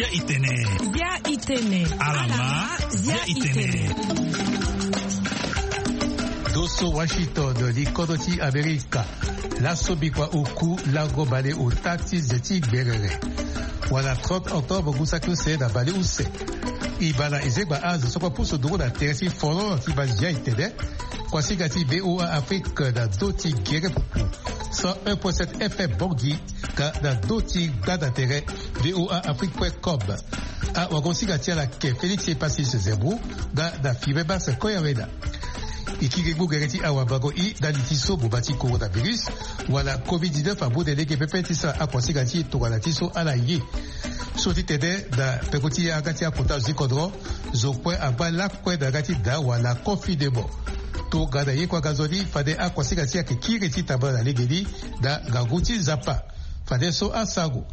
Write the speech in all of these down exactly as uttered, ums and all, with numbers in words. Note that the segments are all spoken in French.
zia itene. Zia itene. Alama, zia itene. Doso Washington di Kodoti Amerika. Lasso bikwa uku lago bale utati zeti berere. Wala trente octobre gusaku se da bale use. Ibala ezeba az sokwa puso duro da teresi foro ki ba zia itene. Kwasi gati V O A Afrique da doti gere pupu. cent un virgule sept F M Borgi ka da doti gada tere V O A Afrique point com. A wagonsi gati ala ke Félix e Passis Zebrou ga da fibe bas koyaweda. Ikigegu gereti awabago i dalitiso bubati coronavirus wala covid dix-neuf abu delege pepetisa akwasi gati togala tiso ala ye. Soti tede da pekoti agati akota zikodro zokwe agba lakwe da gati da wala confidemo. To gada ye kwa gazodi fade akwasi gati ake kireti tabala legedi da gaguti zapa. Fade so asago.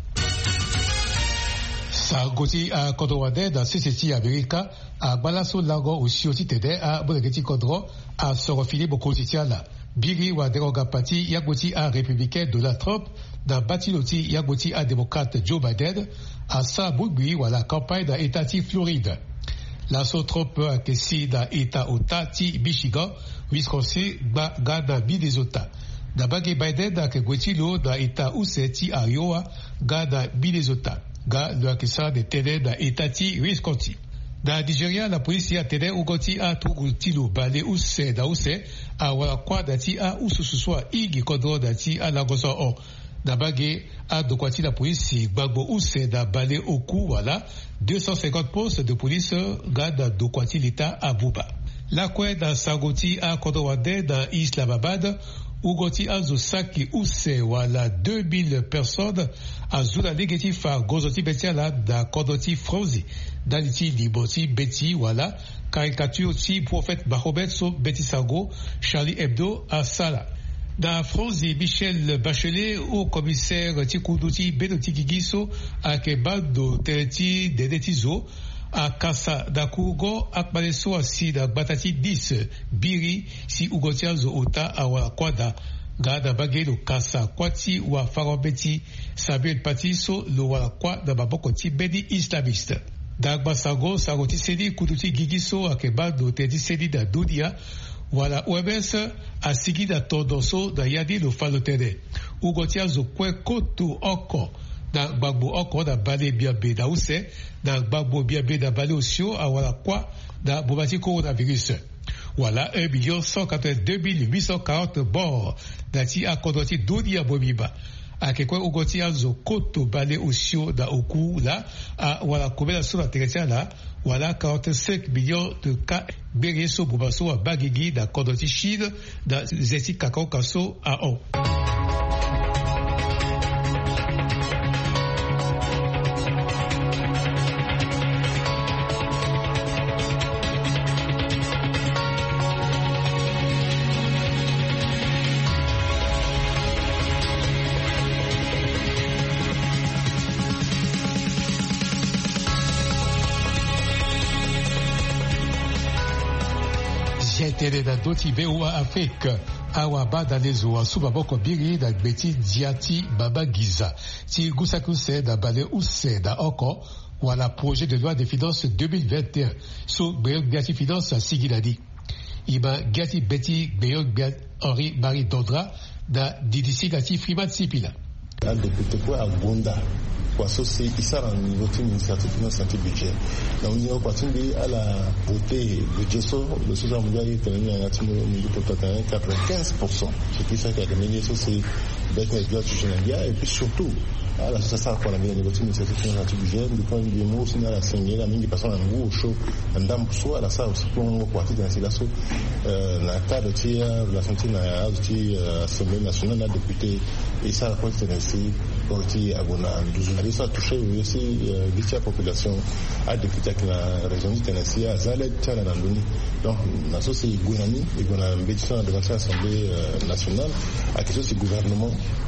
Sagoti a Kodowade da Siseti Amerika a Balaso Lago Usioti Tede a Bodegeti Kodro a Sorofili Bokositiala. Biri wa derogapati Yagoti a républicain de la Trump da Batiloti Yagoti a démocrate Joe Biden a sa Bugui wa la campagne da Etati Floride. Lasso Trump a Kesi da Eta Otati Michigan, Wisconsin, ba Gada Bidezota. Da Bagi Biden da Kegwetilo da Eta Useti a Iowa, Gada Bidezota. Ga le akisa de tede da Etati Wisconsin. Da Nigeria la polisi a tede ugoti a tugutilo bale use da use a wala kwa dati a usususwa igi kodro dati a lagosa o. Da bage a dokwati la polisi gbagbo use da bale oku wala deux cent cinquante postes de police ga da dokwati l'État a Buba. La kwe da sagoti a Kodowade da Islamabad ugoti a Zosaki use wala deux mille personnes a Zula négatif a Gozoti Betiala da Kodoti Frozi Daliti Liboti Beti wala caricature ti prophète Mahomet so Beti Sago Charlie Hebdo a Sala. Da Frozi Michel Bachelet au commissaire Tikudouti Benoti Gigiso a Kebado Tereti Dedetizo a Kasa da Kugo Akmaneso a si da Batati dix Biri si Ugotia zo Ota a wala Kwada Gada Bagelo Kasa Kwati wa Farobeti Samuel Patiso lo wala Kwa da Babokoti Bedi Islamiste. Dagba Sago Sagoti Sedi Kuduti Gigiso a Kebado Tereti Sedi da Dudia wala O M S a sigi da Todoso da Yadi lo Falotede. Ugotia zo Kwe Kotu Oko da Gbagbo Oko da Bale Biabe da Use da Gbagbo Biabe da Bale Osio a wala Kwa da Bobati Coronavirus. Voilà un million cent quatre-vingt-deux mille huit cent quarante morts dati a Kodoti Dunia Bomiba. A kekwe ugoti azo koto bale osio da oku la a wala komela so la teretia la wala quarante-cinq millions de cas bereso bubaso a bagigi da Kodoti Chine da zeti kakao kaso a on. Tele da doti V O A Afrique awa bada lezo wa subaboko biri da gbeti diati baba giza ti gusakuse da bale use da oko wala projet de loi de finances deux mille vingt et un so gbeyo gati finance sigiladi iba gati beti gbeyo Henri Marie Dondra da didisi gati Freeman Sipila. Un député quoi à Gonda kwaso c'est ça en niveau de initiative initiative budget donc on est parti à la voter budget so le social mondial est tenu à atteindre au niveau total quatre-vingt-quinze pour cent c'est ça qui a gagné ça c'est avec les droits sociaux et puis surtout à la ça pour la niveau de initiative initiative budget du point de vue moi aussi dans la scène la mingi personne en gros chaud ndam so à la ça aussi pour on partir dans ces là so la cadre de la santé na assemblée nationale la député et ça quoi c'est ainsi parti à Gona douze ça a touché aussi la population à député que la région du Tennessee à Zalet Tchana Nandoni donc la société Gounani et Gounani bénéficiant de l'Assemblée nationale à quelque chose du gouvernement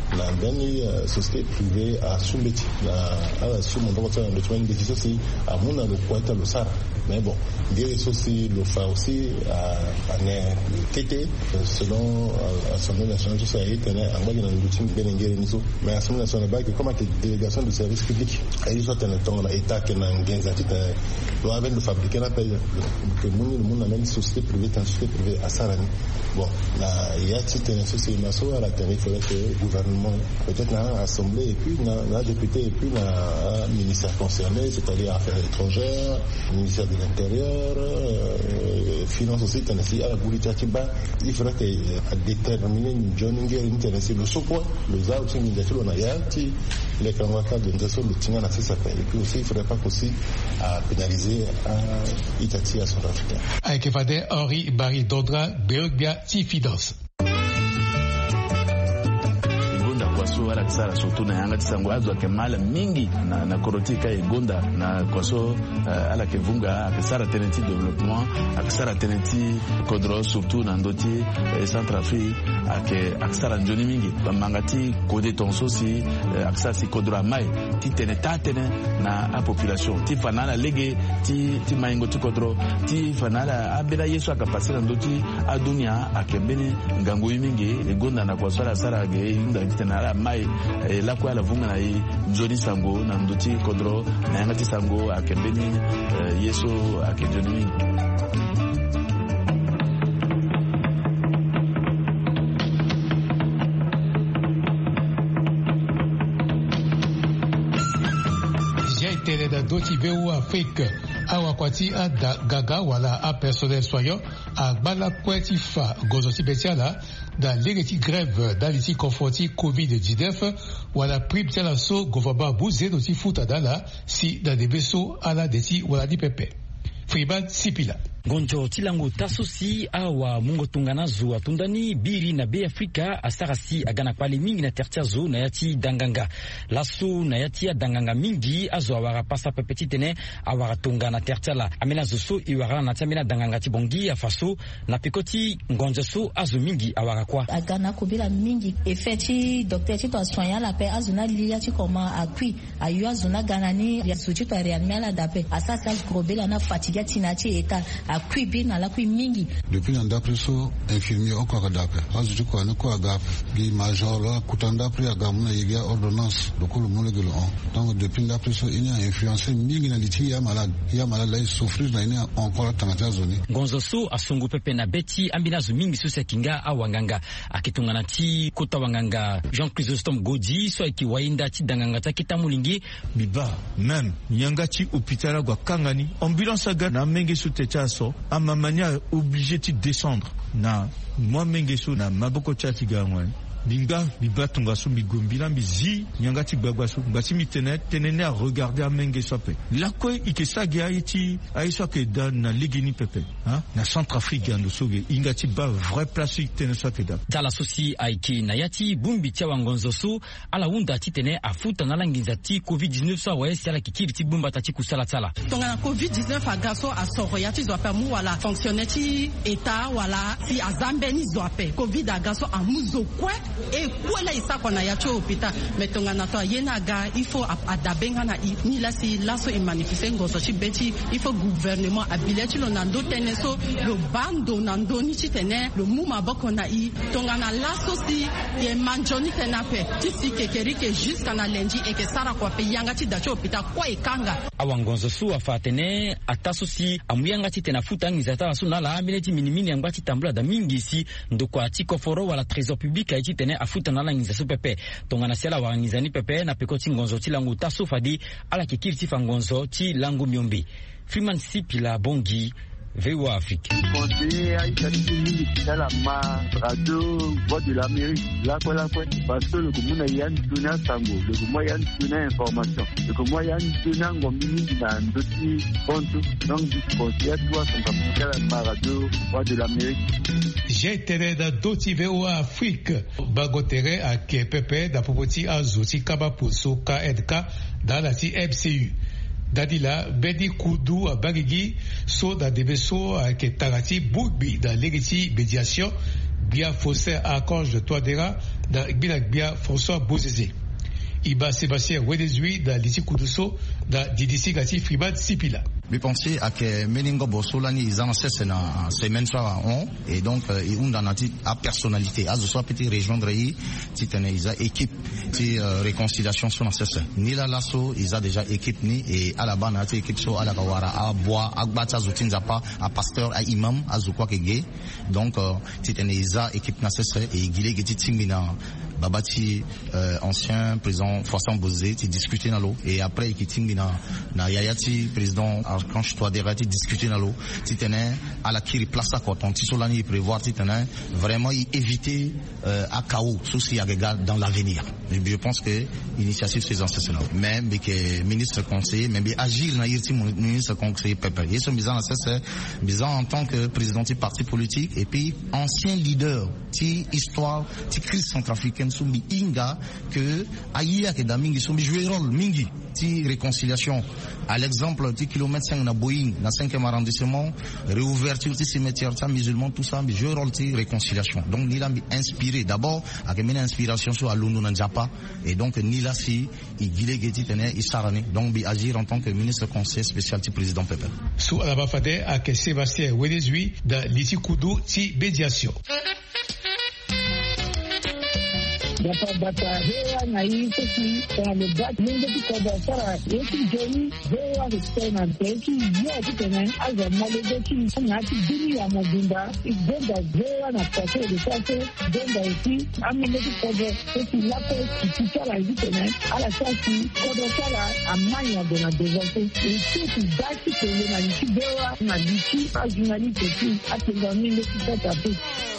na ndani société privée à Sumbeti na ala sumo ndo kwa ndo tumeni beti sosi amuna lo kwata lo sara mais bon dire sosi le fa aussi à ane tete selon l'Assemblée nationale tout ça est tenu en bas dans l'outil benengere niso mais l'Assemblée nationale ba que comme délégation de service public elle soit en temps la état que na ngenza tita lo avec le fabriquer la paye que nous le monde amène société privée en société privée à Sarani bon là il y a tite une société maso à la télé il faudrait que le gouvernement peut-être na assemblée et puis na na député et puis na ministère concerné c'est-à-dire affaires étrangères ministère de l'intérieur euh, finance aussi tenesi à la boulita tiba il faudrait que à déterminer une journée une tenesi le soko le za aussi une date on a yati les candidates de ndeso le tinga na sisa et puis aussi il faudrait pas aussi à pénaliser à Itati à son africain avec Fadé Henri Barry Dodra Beogbia Tifidos kwaso wala kisara surtout na yanga tisango azo kemala mingi na na korotika igonda na kwaso uh, ala kevunga akisara tenenti développement akisara tenenti kodro surtout na ndoti eh, Centrafrique ake akisara njoni mingi bamangati kode tonso si uh, akisara si kodro mai ti teneta tene na a population ti fanala lege ti ti maingo ti kodro ti fanala abela yesu akapasira ndoti a dunia akembene ngango mingi igonda na kwaso ala sara ge inda tena mai eh, la kwa la vunga na i njoni sango na ndoti kodro na yangati sango akembeni eh, yeso akenjoni j'ai été dans d'autres pays Afrique awa kwati a da gaga wala a personnel soignant a bala kwati fa gozoti betiala da l'ériti grève da liti confronti covid dix-neuf wala prime tiala so govaba bouze doti futa dala si da debeso ala deti wala di pepe Friban Sipila gonjo tilango tasusi awa mungo tungana zo atundani biri na be Afrika asarasi agana kwale mingi na tertia zo na yati danganga laso na yati ya danganga mingi azo awara pasa pepeti tene awara tungana tertia la amena zo so iwara na tamina danganga tibongi afaso na pikoti ngonjo so azo mingi awara kwa agana kubila mingi efeti docteur ti to sonya la pe azuna liya ti koma akui ayu azuna ganani ya suti to reanmela dape asasa grobela na fatiga tinati eta akui na la kui mingi depuis ndapré so infirmier o ko dape azu ko ne ko agap gi major la kutanda pri agamuna yiga ordonnance do ko mo le gelo donc depuis ndapré so il a influencé mingi na liti ya malade ya malade la souffrir na ina encore tangata zone gonzo so asungu pepe na beti ambina zo mingi so sekinga awanganga akitungana ti kota wanganga Jean Chrysostome Godi so ikiwainda ti danganga ta kitamulingi biba même nyanga ti hôpital gwa kangani ambulance aga na menge so techaso à ma manière obligé de descendre na moi mengeso na maboko chati gangwa binga biba tunga so migombila mizi nyangati gbagwa so ngati mitene tenene à regarder à mengeso pe la ko ikesa ga iti aiso ke dan na ligini pepe hein na Centrafrique ndo soge ingati ba vrai place tene so ke da tala sosi aiki na yati bumbi tia wangonzo so ala unda titene afuta na langiza ti covid dix-neuf so wa sala kikiri ti bumba tati kusala tala tonga na covid dix-neuf agaso asoro yati zo pa mu wala fonctionner ti état wala si azambeni zo pe covid agaso amuzo kwa et kwela isako na yacho hôpital metonga na to yena ga il faut adabenga na ni la si laso e manifester ngoso chi beti il faut gouvernement abileti lo nando teneso lo bando nando ni chitene lo muma boko na i tonga na laso si ye manjoni tenape ti si kekeri ke jusqu'à na lundi et que sara kwa pe yanga ti dacho hôpital kwa ikanga awangonzo su afatene ataso si amuyanga ti tena futa ngizata so na la amileti minimini ngwa ti tambula da mingi si ndoko atiko foro wala trésor public a ti tene afuta na langiza so pepe tonga na sela wangizani pepe na pekoti ngonzo ti langu taso fadi ala kikiri ti fangonzo ti langu miombi Freeman Sipila Bongi V O A Afrique. Conseiller à Itati, c'est la ma radio voix de l'Amérique, là quoi là quoi, parce que le commun a yann donné sango, le commun yann donné information, le commun yann donné un gomini dans d'autres comptes, donc du conseiller toi son capital à ma radio voix de l'Amérique. J'ai été dans d'autres V O A Afrique, bagotere à Kepepe, d'apopoti à Zoti Kabapuso K N K dans la T M C U. Dadila Bedi Kudu Bagigi so da debeso ke tarati bugbi da legiti médiation Bia Fossé à Conge de Toadera dans Gbinak Bia François Bozézé. Iba Sébastien Wedezui dans Lissi Koudousso dans Didissi Gati Fribat Sipila. Je pense à que Meningo Bossolani ils en cessent na semaine soir on et donc ils ont dans notre personnalité à soit petit rejoindre yi titane ils a équipe ti réconciliation sur na cesse ni la lasso ils a déjà équipe ni et à la base na équipe so à la kawara à bois à bata zutinza pas à pasteur à imam à zukwa kege donc titane ils a équipe na cesse et gile geti timina babati euh, ancien président François Bozé ti discuter na lo et après qui timina na yayati président quand je dois dérater discuter dans l'eau si tenais à la qui place à côté si cela n'y prévoir si tenais vraiment y éviter euh, à chaos souci à regard dans l'avenir je pense que l'initiative c'est ça mais mais que ministre conseiller mais agir na yirti ministre conseiller peuple et ce misant c'est misant en tant que président du parti politique et puis ancien leader ti histoire ti crise centrafricaine sous mi inga que aïa que damingi sous mi jouer rôle mingi ti réconciliation à l'exemple du kilomètre cinq na Boeing dans cinquième arrondissement réouverture du cimetière ça musulman tout ça mais je rôle de réconciliation donc ni là inspiré d'abord avec une inspiration sur Alundu na Japa et donc ni là si il gilégeti tenait il sarane donc bi agir en tant que ministre conseiller spécial du président Pepe sous la bafade à que Sébastien Wedezui dans Lissi Koudou ti médiation. Dapat bata hewa na hii sisi kwa lebati mungu tukoba sara yesu jeni hewa histena teki ya kitene aza malegeti ngati dini ya mobimba igenda hewa na pase de pase denda isi amene tukoba sisi lapo kitala hitene ala sasi kodo sala amanya de na devote isi dati kele na nchi hewa na nchi ajunali teki atenga mingi kitata tu.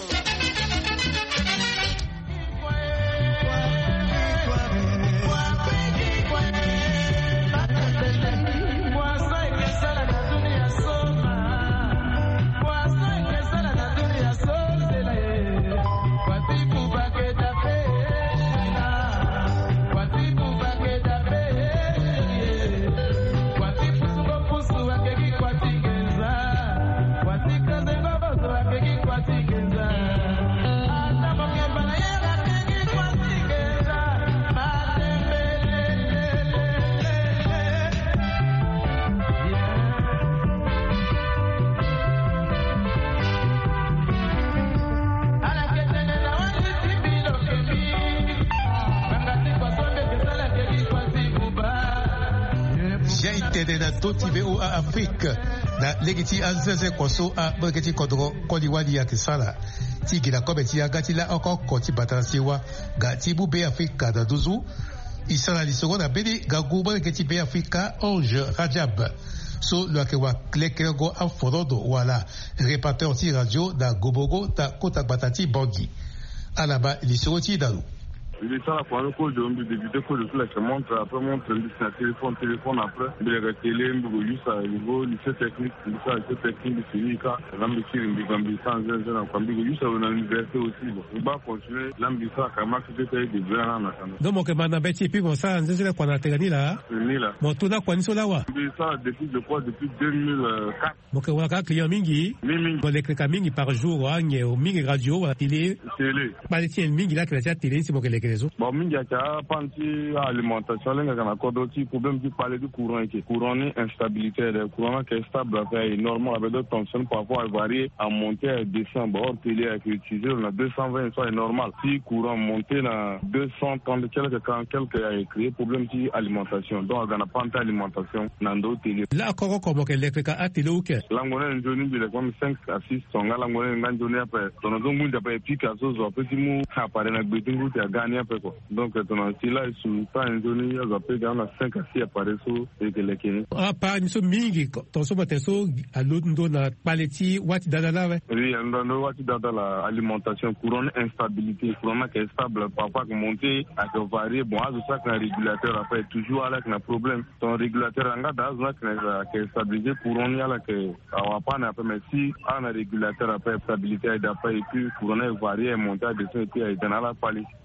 na totibe o a Afrique na legiti anzeze koso a begeti kodro koliwali ya kisala tigi la kobeti ya gati la oko koti batansiwa gati bube Afrika da duzu isala lisogo na bedi gagu begeti be Afrika Ange Rajab so lo akewa klekergo aforodo wala repateur ti radio da gobogo ta kota batati bangi alaba lisogo ti dalu. Il est là pour un code de débuter code de tout la montre après montre le téléphone téléphone après de télé mbugo yusa niveau lycée technique lycée lycée technique de Finika l'ambisir mbigambi sans zéro na kwambigo yusa na université aussi bon on va continuer l'ambisir kama kete de bwana na kana donc que mana beti puis bon ça nzela kwa na tegani la ni la bon tuna kwa niso lawa ça depuis de quoi depuis deux mille quatre donc on a client mingi mingi on les clients mingi par jour anye au mingi radio ou télé télé ba les mingi là que la télé c'est bon que les bon mingi ya panti alimentation lenga kana kodo ti problème qui parler du courant et courant ni instabilité le courant qui est stable est normal avec d'autres tensions parfois varier à monter à descendre bon télé à utiliser on a deux cent vingt ça est normal si courant monter na deux cent trente quelques quand quelques a créé problème qui alimentation donc on a panti alimentation nando télé là encore comme que l'électrique a télé ou que langone njoni bi comme cinq à six songa langone nganjoni après tono zongu d'après pique à so zo petit mou apparaît na betingu ti a gagner après quoi. Donc, ton là sur pas un donné, ils appellent dans la cinq à six appareils et que les Kenyans. Ah, pas une somme mingi, ton somme est so, à l'autre, on a paleti, wati dadala, ouais. Oui, on a wati dadala, alimentation, courant, instabilité, courant qui est stable, parfois que monter, à que varier, bon, à ça qu'un régulateur après, toujours avec un problème. Ton régulateur, en gars, qui est stabilisé, courant, il y a là que, on va pas, après, mais si, un régulateur après, stabilité, d'après, et puis, courant est varié, monter à descendre, et puis, dans la palette.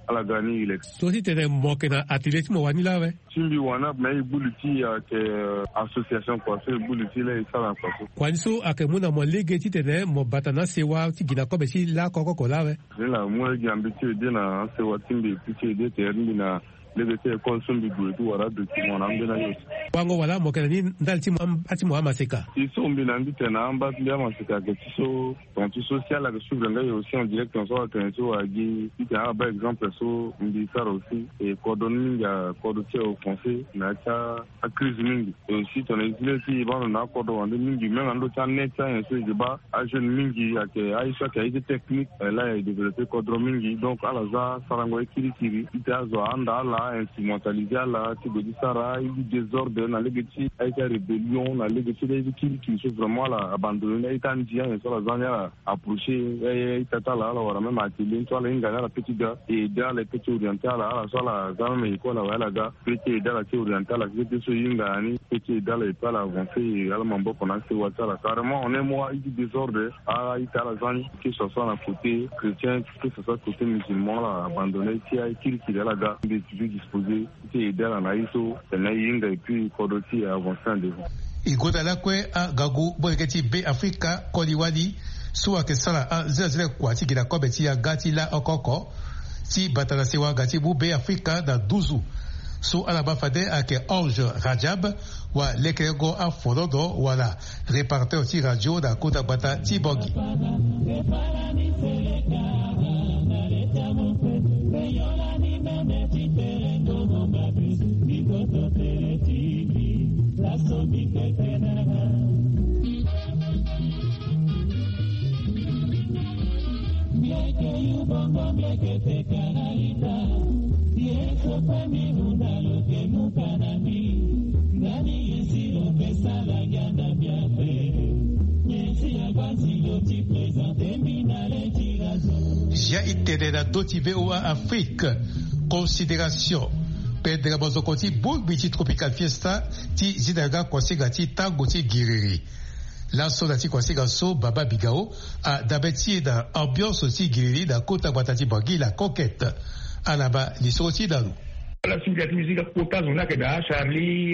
ala gani ile so si tene mo ke na athlete mo wani la we chimbi wana mais buluti ke association quoi c'est buluti là ça la quoi kwani so ake muna mo lege ti tene mo batana sewa ti gina ko be si la ko ko la we la mo ga ambiti de na sewa timbi ti de terni na lebe consombi du wara de mon ambena yo wango wala mo kana ni ndalti mo ati mo amaseka iso mbina ndite na amba ndia maseka ke tiso dans tout social la suivre nga yo aussi en direct on soit attention à gi il y a par exemple so mbi ça aussi et coordonner ya coordonner au français na ta a crise mingi et aussi ton exemple si bon na coordonner mingi même en d'autres net ça un peu de bas à jeune mingi à que Aisha qui a été technique là il développé coordonner mingi donc à la za sarango ekiri kiri itazo anda la instrumentalisé la tibodi sara il désordre na legeti avec la rébellion na legeti des qui qui sont vraiment là abandonné et tant dia et sur la zone là approché et tata là alors même atelier toi là ingana la petite gars et dans les petits orientales là sur la zone mais quoi là voilà gars petit dans la petite orientale là c'était sur ingani petit dans les pas avancé à mambo qu'on a fait wata là carrément on est moi il désordre à ita la zone qui se soit à côté chrétien qui se soit côté musulman là abandonné qui a qui qui là gars disposé qui aider à naïso naïnga et puis kodoti avançant devant igodala kwe a gagu boleketi be Afrika koliwali suwa ke sala a zezele kwati gila kobeti ya gati la okoko si batala sewa gati bu be Afrika da duzu su alaba fade ake Ange Rajab wa lekrego a forodo wala reparter ti radio da kota bata ti bogi Jia itede da doti V O A Afrique considération Pedra Bozokoti Bulbiti Tropical Fiesta ti zidaga kwasiga ti tango ti giriri Lanso da ti kwasiga so Baba Bigao a dabeti da ambiance ti giriri da kota batati bangi la conquête alaba lisoti dalu la signature musique kota zona ke da Charlie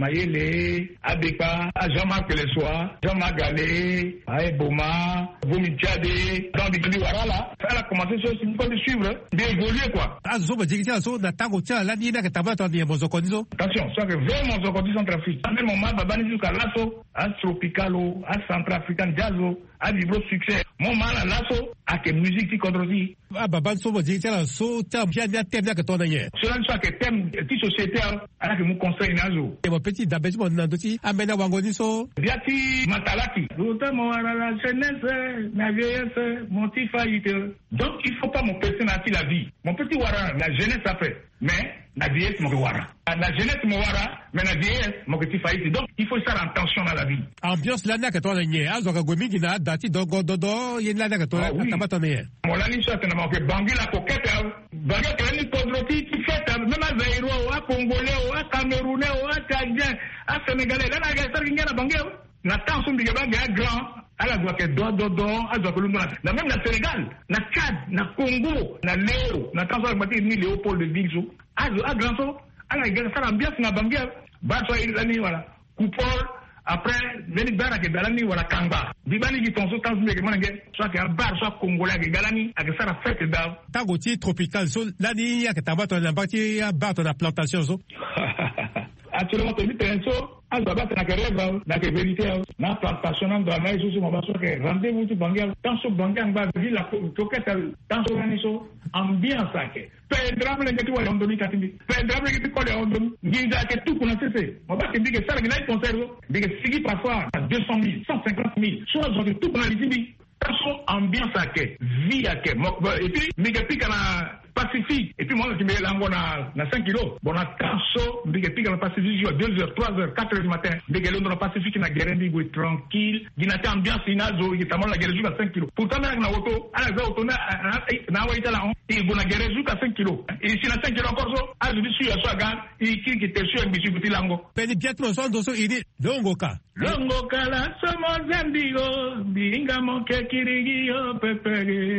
Mayele Adepa Jean-Marc Lesoa Jean-Marc Galé Aeboma Vomichade dans des pays voilà ça a commencé sur une fois de suivre d'évoluer quoi azo ba jigita so da tango tia la ni na ke tabata ni mozokonizo attention ça que vraiment mozokonizo centrafrique même moment babani jusqu'à lasso à tropicalo à centrafricain jazzo à vibro succès mon mal à lasso à que musique qui contrôle ah baban so ba jigita so ta bien bien thème que ton hier cela soit que thème ti société à que nous conseille nazo et mon petit d'abeti mon ndoti amena wangoni so biati matalaki notamment à la jeunesse la vieillesse mon petit faillite donc il faut pas mon personne à la vie mon petit wara la jeunesse a fait mais la vieillesse mon wara la jeunesse mon wara mais la vieillesse mon petit faillite donc il faut faire attention dans la vie ambiance là na que toi nye azo ka gomi gina dati dogo dodo yen là que toi tabata nye mon lani soit na mo que bangi la coquette bangi que ni podroti qui fait même à Zaïro à Congolais à Camerounais à Tchadien à Sénégalais là na ga sar ngena bangi na tanso mbiga bangi grand ala doit que do do do azo ko lumba na même na Sénégal na Tchad na Congo na Léo na tanso mati ni Léopold de Bilzo azo a grand so ala ga sar ambiance na bangi ba so ilani wala coupole après veni bara ke dalani wala kanga bibani ki tonso tanso mbiga manenge soit que bar soit congolais ke galani ak sara fête da tango ti tropical so lani ya ke tabato na bati ya bato na plantation so actuellement tu dis so alba ba na kereva na ke vérité na plantation na na iso mo ba so ke rendez-vous tu bangia tanso bangia ba vi la coquette tanso nani so ambiance ake pedra mle ngati wala ndoni katindi pedra mle ngati kole ondoni ngiza ke tout kuna sese mo ba ke dige sala ngina concert dige sigi parfois à deux cent mille cent cinquante mille soit zo tout kuna libi tanso ambiance ake vie ake et puis mige pika na Pacifique et puis moi je me lango na na cinq kilos bon na tanso mige pika na Pacifique à deux heures trois heures quatre heures du matin mige londo na Pacifique na gerendi go tranquille gina ta ambiance inazo itamona la gereju à cinq kilos pourtant na auto ala za auto na na waita la et bon na gereju à cinq kilos et si na cinq kilos encore so a je suis à so ga et qui qui te sur bisu buti lango peni biatmo so ndo so idi longo ka longo kala somo zandigo binga mo ke kirigio pepere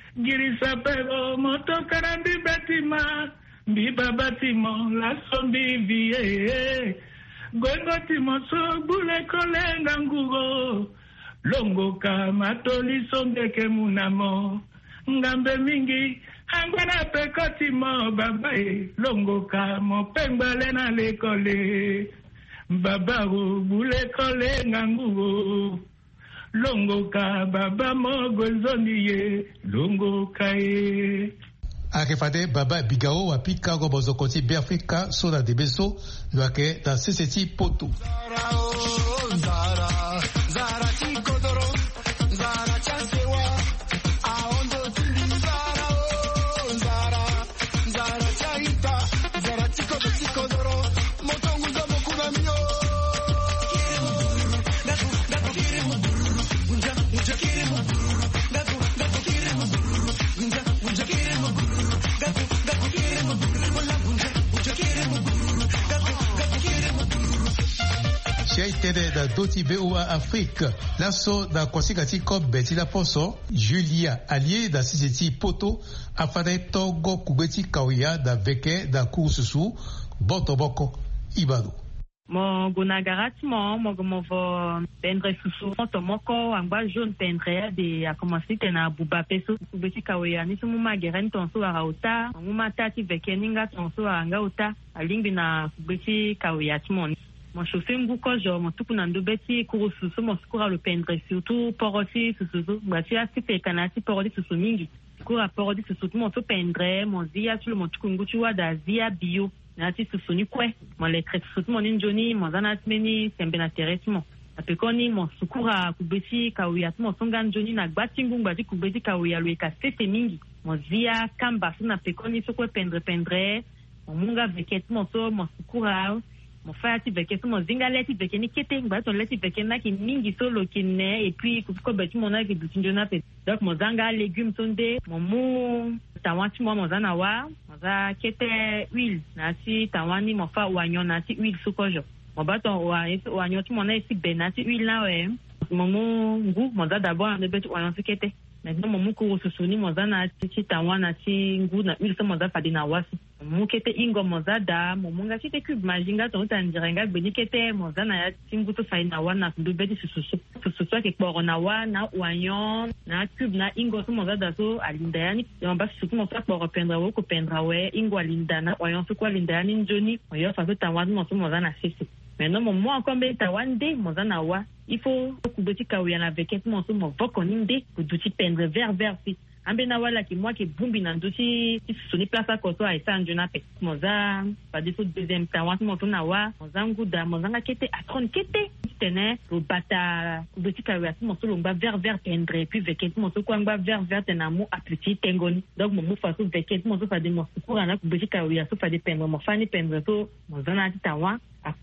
girisa pero moto karandi batima biba batimo la sombi vie gwengo timoso bule kolenga ngugo longo kama toli sondeke munamo ngambe mingi angwana pekotimo babae longo kama pengbale na lekole baba bule kolenga ngugo longo ka baba mogo zoniye longo kae akefade baba bigao wa pika go bozokoti be Afrika soda de beso lwake da seseti poto zara o zara zara chikodoro zara chasewa aondo tindi zara o zara zara chaita zara chikodo chikodoro motongu za mokuna mio Tede da doti B O A Afrique lasso da kwasikati ko beti la poso Julia allié da siseti poto afade togo kubeti kawia da veke da kursusu botoboko ibado mo gunagarati mo mo mo vo pendre susu to moko angba jaune pendre de a commencé tena buba peso kubeti kawia ni sumu mageren tonso arauta nguma tati veke ninga tonso anga uta alingi na kubeti kawia timoni mon chauffeur nguko jo mon tuku nando beti kurususu mon skura le pendre surtout poroti susu bati asipe kanati poroti susu mingi kura poroti susu mon to pendre mon zia tu mon tuku nguchu wa da zia bio nati susu ni kwe mon lettre susu mon injoni mon zanat meni sembe na teresmo apekoni mon sukura kubeti kawia mon songa njoni na gbati ngungu bati kubeti kawia le kasete mingi mon zia kamba suna pekoni sokwe pendre pendre mon munga veket mon to mon sukura mon frère ti veke mon zingale ti veke ni kete ngba ton leti veke na ki mingi solo ki ne et puis ko beti mon na ki butinjona pe donc mon zanga légumes sonde mon mou tawati mo mon zana wa mon za kete huile na si tawani mon fa wanyo na si huile sukojo mon baton wa wanyo ti mon na si benati huile na we mon mou ngu mon za d'abord ne beti wanyo si kete maintenant mon mou ko susuni mon zana ti tawana ti ngu na huile so mon za fadi na wasi mukete ingo mozada mumunga chite cube majinga tonta njirenga benikete mozana ya tinguto faina wana ndubeti sususu sususu ke korona wana wanyon na cube na ingo so mozada so alindani yamba sususu mo fa pour pendra wo ko pendra we ingo alindana wanyon so ko alindani njoni oyo fa so tawani mo so mozana sisi maintenant mo mo akombe tawande mozana wa il faut kubeti kawya na veket mo so mo voko ninde kuduti pendre vers vers fi ambena wala ki moi ki bumbi na nduti soni place ko so ai sanjo na pe moza pa de so deuxième temps wa mo tona wa moza nguda moza nga kete atron kete tene ro bata kubeti ka wa mo so lomba vers vers pendre puis veket mo so kwangba vers vers tena mo appliquer tengoni donc mo mo fa so veket mo so fa de mo kura na kubeti ka wa so fa de pendre mo fa ni pendre so moza na titawa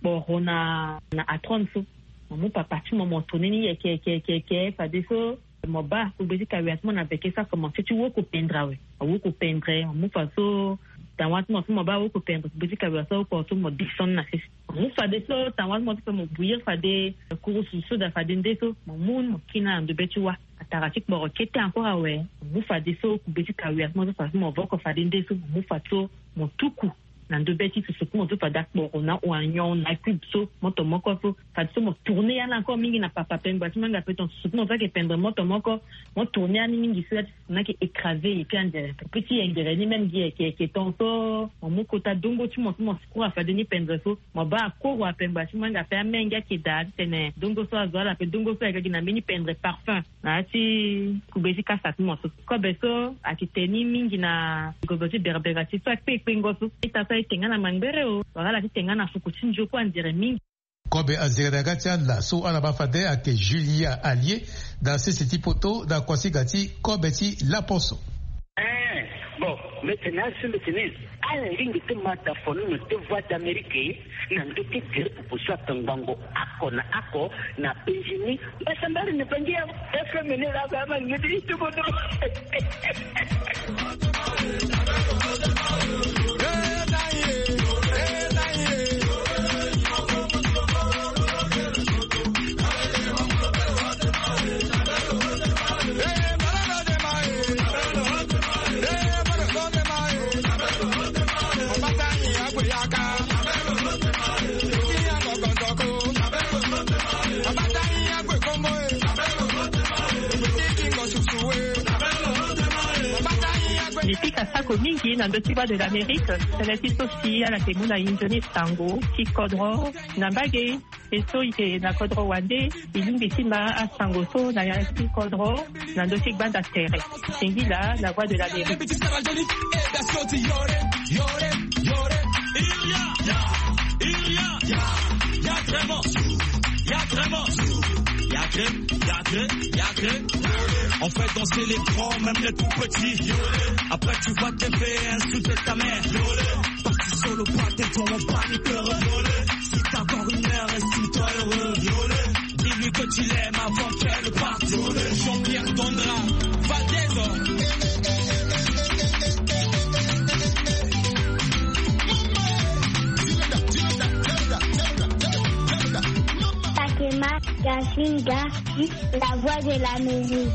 aporona na atron so mo papa ti mo mo toneni ke ke ke ke fa de so mo ba kubeti kawia mo na veke sa commencer tu wo ko pendre we wo ko pendre mo fa so tawat mo mo ba wo ko pendre kubeti kawia so ko to mo dixon na sisi mo fa de so tawat mo to mo bouillir fa de kurusu so da fa de ndeso mo mun mo kina ndo beti wa ataratik bo kete encore we mo fa de so kubeti kawia mo fa mo voko fa de ndeso mo fa to mo tuku na ndo beti so ko mo to fa dak bo na wanyon na cube so mo to mo ko so fa so mo tourner yana encore mingi na papa pemba ti manga peton so mo fa ke pendre mo to mo ko mo tourner ani mingi so na ke écraser et puis en petit engrais ni même qui qui qui ton so mo ko ta dongo ti mo mo ko fa de ni pendre so mo ba ko wa pemba ti manga fa menga ki da tene dongo so azwa la pe dongo so ga na mini pendre parfum na ti kubezi ka sa mo so ko be so akiteni mingi na ko be ti berbera ti so pe pe ngoso ita tenga na mangere o wala tenga na fukutinjo kwa ndire mingi kobe aziragatia la so alaba fade ake Julia allié dans ce petit poteau da kwasigati kobeti la poso eh bon maintenant sur le tennis ala ringi te mata fonu no te voix d'Amérique na ndote dire pour ça tangango ako na ako na penjini basambari ne pangia efemene la baba ngidi tu bodo yako mingi na ndo tiba de l'Amérique seleti sosi ala ke muna injoni sango ti kodro na mbage eso ite na kodro wande ilungi tima a sango so na ya ti kodro na ndo ti banda tere singi la la voix de l'Amérique. On fait danser les grands, même les tout petits. Après tu vas t'aimer, insulter ta mère. Parti solo, pas tes tons, on panique. Si t'as encore une heure, estime-toi heureux. Dis-lui que tu l'aimes avant qu'elle parte. Jean-Pierre Tondra, Valdez. Takema Kashinga, la voix de l'Amérique.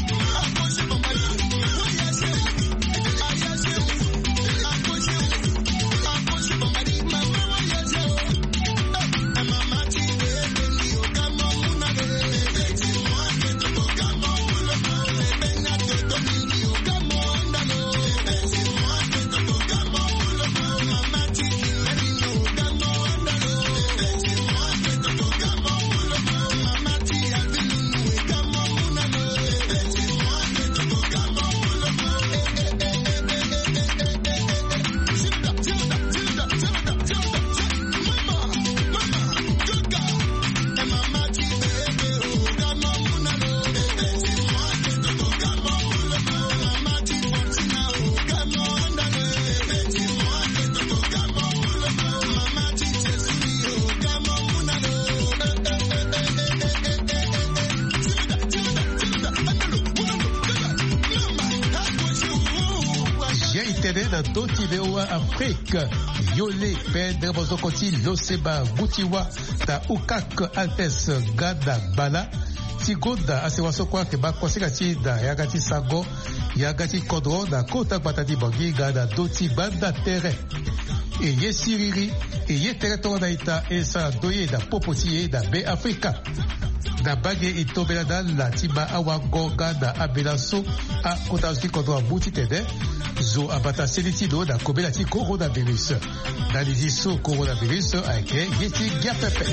Doti Veoa Afrique, Yole, Pedre Bozokoti, Loseba, Gutiwa, Ta Ukak, Altes, Gada, Bala, Tigoda, Asewaso kwa Keba, Kwasekati, Da Yagati Sago, Yagati Kodro, Da Kota Batati Bogi, Gada, Doti, Banda Tere, Eye Siriri, Eye Territoire d'Aïta, Esa Doye, Da Popoti, Da Be Africa. Da Bagé et Tobelada, La Tiba Awagoga, Da Abelaso, A Kotaski Kodro, Bouti Tede, Zo abata selitido da kobelati coronavirus. Da liziso coronavirus aike yeti giapepe.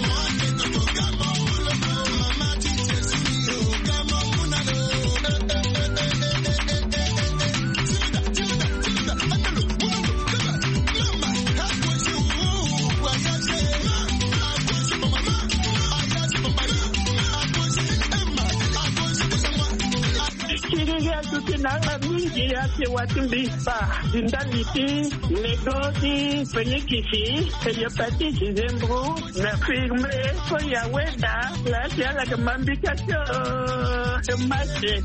Nanga mingi yake watu mbisa zindaliti negozi penyekisi penyopati zembro na firme kwa ya weda la siala kamambika cho mache.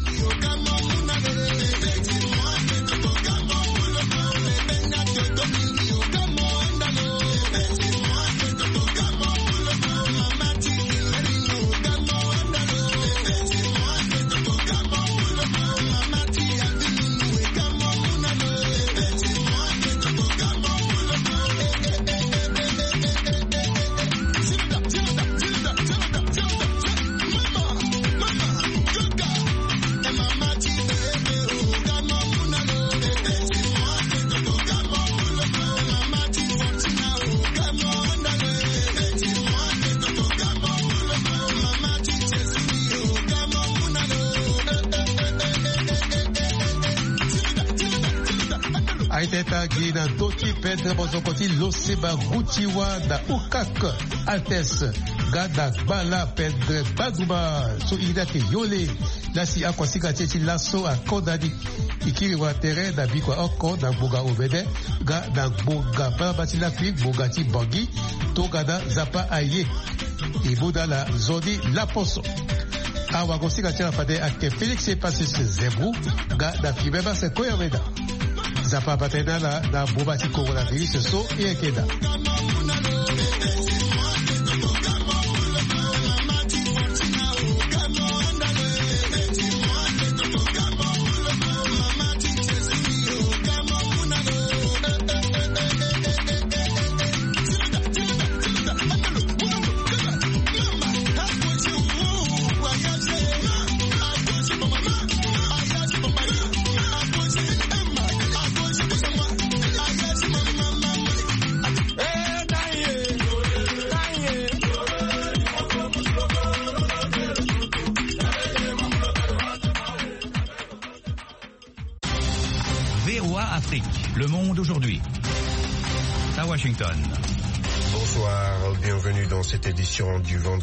Aiteta Gina Doti Pedre Bozokoti Loseba Gutiwa Da Ukak Altes Gada Bala Pedre Baduba So Idake Yole Lasi Akwasika Chechi Lasso a Kodadi Ikiri wa tere da bikwa oko da boga obede ga da boga babati la pig bogati bogi to gada zapa aye ibuda la zodi la poso awa gosika tira fade ake Felix e passis zebu ga da fibeba se koyaveda zapa batena la da bobati coronavirus so e ekeda. VOA Afrique, le monde aujourd'hui. À Washington. Bonsoir, bienvenue dans cette édition du vendredi.